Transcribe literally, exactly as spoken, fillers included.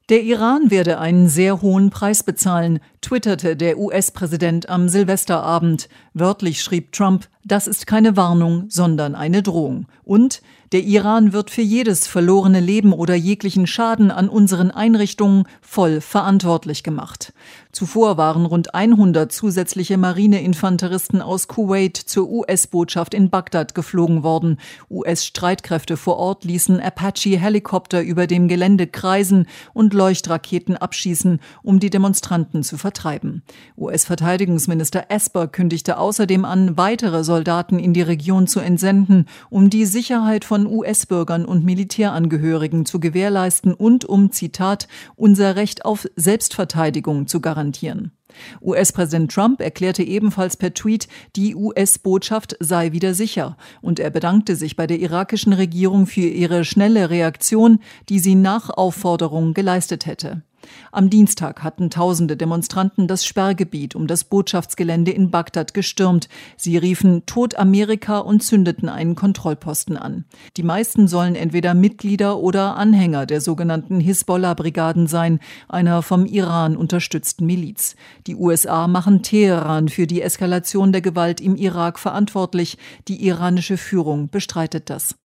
Der Iran werde einen sehr hohen Preis bezahlen, twitterte der U S-Präsident am Silvesterabend. Wörtlich schrieb Trump, das ist keine Warnung, sondern eine Drohung. Und der Iran wird für jedes verlorene Leben oder jeglichen Schaden an unseren Einrichtungen voll verantwortlich gemacht. Zuvor waren rund hundert zusätzliche Marineinfanteristen aus Kuwait zur U S-Botschaft in Bagdad geflogen worden. U S-Streitkräfte vor Ort ließen Apache-Helikopter über dem Gelände kreisen und Leuchtraketen abschießen, um die Demonstranten zu vertreiben. U S-Verteidigungsminister Esper kündigte außerdem an, weitere Soldaten in die Region zu entsenden, um die Sicherheit von U S-Bürgern und Militärangehörigen zu gewährleisten und um, Zitat, unser Recht auf Selbstverteidigung zu garantieren. U S-Präsident Trump erklärte ebenfalls per Tweet, die U S-Botschaft sei wieder sicher, und er bedankte sich bei der irakischen Regierung für ihre schnelle Reaktion, die sie nach Aufforderung geleistet hätte. Am Dienstag hatten tausende Demonstranten das Sperrgebiet um das Botschaftsgelände in Bagdad gestürmt. Sie riefen „Tod Amerika" und zündeten einen Kontrollposten an. Die meisten sollen entweder Mitglieder oder Anhänger der sogenannten Hisbollah-Brigaden sein, einer vom Iran unterstützten Miliz. Die U S A machen Teheran für die Eskalation der Gewalt im Irak verantwortlich. Die iranische Führung bestreitet das.